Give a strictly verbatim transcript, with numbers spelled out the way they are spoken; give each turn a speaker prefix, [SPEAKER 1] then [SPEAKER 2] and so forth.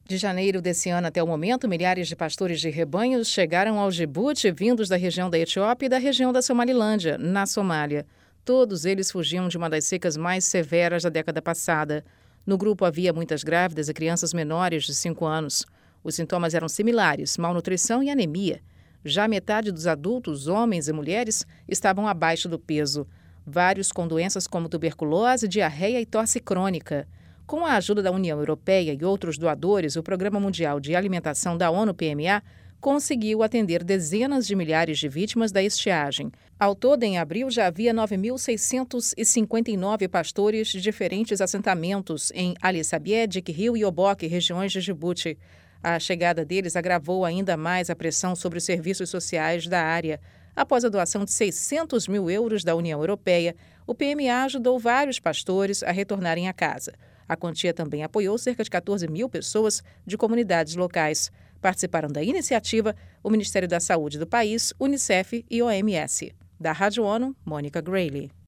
[SPEAKER 1] De janeiro desse ano até o momento, milhares de pastores de rebanhos chegaram ao Djibouti, vindos da região da Etiópia e da região da Somalilândia, na Somália. Todos eles fugiam de uma das secas mais severas da década passada. No grupo havia muitas grávidas e crianças menores de cinco anos. Os sintomas eram similares: malnutrição e anemia. Já metade dos adultos, homens e mulheres, estavam abaixo do peso. Vários com doenças como tuberculose, diarreia e tosse crônica. Com a ajuda da União Europeia e outros doadores, o Programa Mundial de Alimentação da ONU P M A conseguiu atender dezenas de milhares de vítimas da estiagem. Ao todo, em abril, já havia nove mil seiscentos e cinquenta e nove pastores de diferentes assentamentos em Ali Sabieh, Dikri e Oboke, regiões de Djibouti. A chegada deles agravou ainda mais a pressão sobre os serviços sociais da área. Após a doação de seiscentos mil euros da União Europeia, o P M A ajudou vários pastores a retornarem a casa. A quantia também apoiou cerca de quatorze mil pessoas de comunidades locais. Participaram da iniciativa o Ministério da Saúde do país, Unicef e O M S. Da Rádio ONU, Mônica Grayle.